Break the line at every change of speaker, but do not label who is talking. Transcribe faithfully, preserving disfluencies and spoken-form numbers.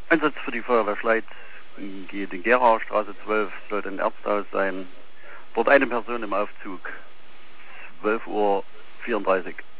Einsatz für die Feuerwehr Schleiz geht in Gerauer Straße zwölf, sollte ein Ärztehaus sein. Dort eine Person im Aufzug, zwölf Uhr vierunddreißig.